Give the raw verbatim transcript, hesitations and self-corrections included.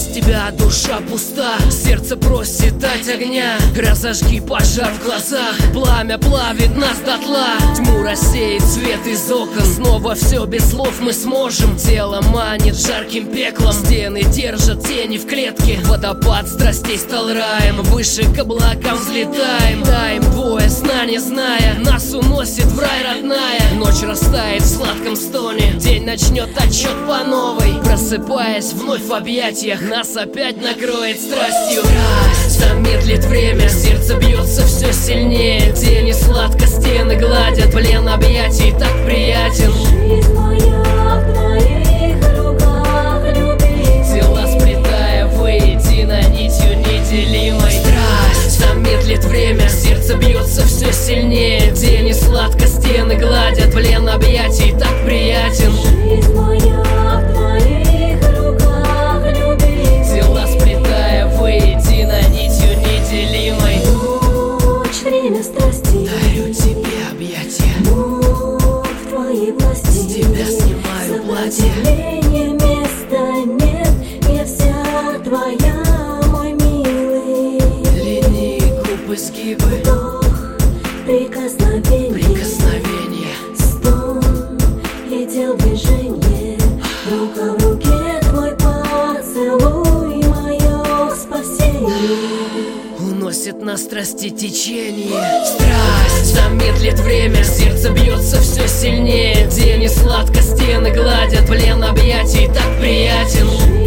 тебя душа пуста, сердце просит дать огня. Разожги пожар в глазах, пламя плавит нас дотла. Тьму рассеет свет из окон, снова все без слов мы сможем. Тело манит жарким пеклом, стены держат тени в клетке. Водопад страстей стал раем, выше к облакам взлетаем. Даем двое сна не зная, нас уносит в рай родная. Ночь растает в сладком стоне, день начнет отчет по новой. Просыпаясь вновь в объятиях, нас опять накроет страстью. Страсть замедлит время, сердце бьется все сильнее. День и сладко стены гладят, плен объятий так приятен. Жизнь моя в твоих руках, любить. Тела сплетая воедино нитью неделимой. Страсть замедлит время, сердце бьется все сильнее. День и сладко стены гладят, плен объятий так приятен. Жизнь моя в твоих руках, любить. Тела сплетая воедино нитью неделимой. Ночь, время страстей, Дарю тебе объятия, мук в твоей власти. с тебя снимаю платье. Сопротивления места нет, я вся твоя, мой милый. Линии губ изгибы, Вдох, прикосновение, прикосновения. стон, летел движение. Рука в руке, твой поцелуй, мое спасение. Уносит на страсти течение. Страсть замедлит время, сердце бьется все сильнее. День и сладко стены гладят, плен объятий так приятен.